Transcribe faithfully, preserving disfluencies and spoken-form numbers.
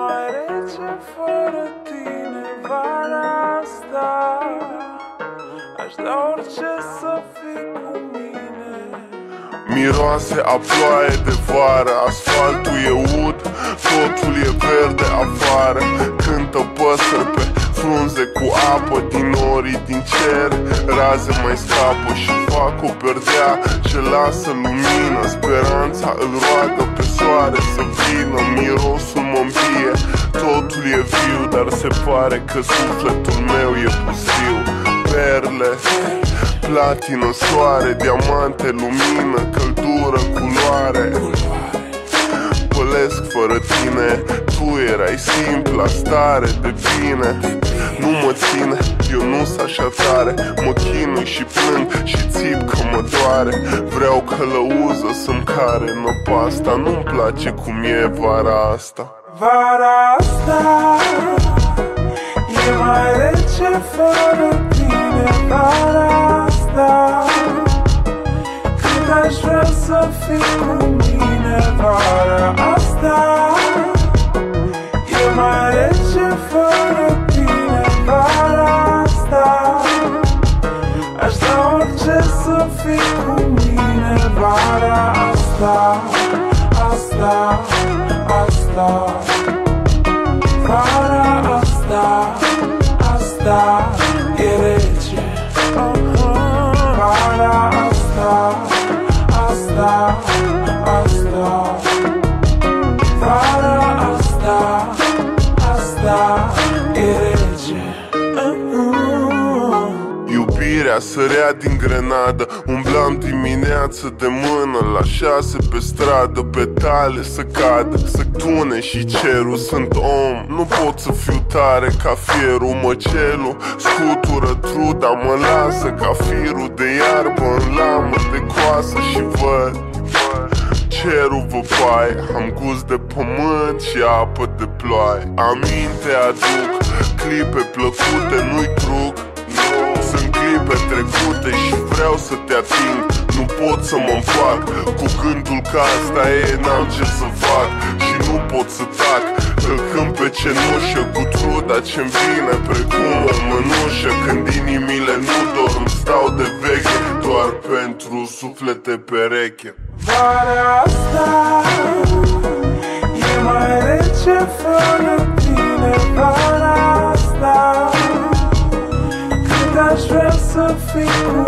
mai rece fără tine vara asta. Aș da orice să fii cu mine. Miroase a ploaie de vară, asfaltul e ud, totul e verde afară. Cântă păsări pe frunze cu apă din norii din cer. Raze mai scapă și fac o perdea ce lasă lumină. Speranța îl roagă pe soare să vină. Mirosul mă îmbie, totul e viu, dar se pare că sufletul meu e pustiu. Perle, platină, soare, diamante, lumină, căldură, culoare. Pălesc fără tine, tu erai simpla stare de bine. Nu mă ține, eu nu-s așa tare. Mă chinui și plâng și țip că mă doare. Vreau călăuză să-mi care năpasta. Nu-mi place cum e vara asta. Vara asta e mai rece fără tine. Vara asta cât aș vrea să fii cu mine. Vara asta e mai rece fără tine. Vara asta aș da orice să fii cu mine. Vara asta, asta, asta. Vara asta, asta e rece. Vara asta, asta, asta. Vara asta, asta e rece. Iubirea sărea din grenadă, umblam dimineață de mână la șase pe stradă. Petale să cadă, să tune și cerul. Sunt om, nu pot să fiu tare ca fierul. Măcelul scutură truda, mă lasă ca firul de iarbă în lamă de coasă. Și văd cerul văpaie, am gust de pământ și apă de ploaie. Aminte aduc, clipe plăcute, nu-i truc. Sunt clipe trecute și vreau să te ating. Nu pot să mă împac cu gândul că asta e, n-am ce să fac. Și nu pot să tac, tăcând pe cenușă cu truda ce-mi vine precum o mănușă. Când inimile nu dorm, stau de veche, doar pentru suflete pereche. Vara asta e mai rece fără tine. Vara asta cât aș vrea să fii cu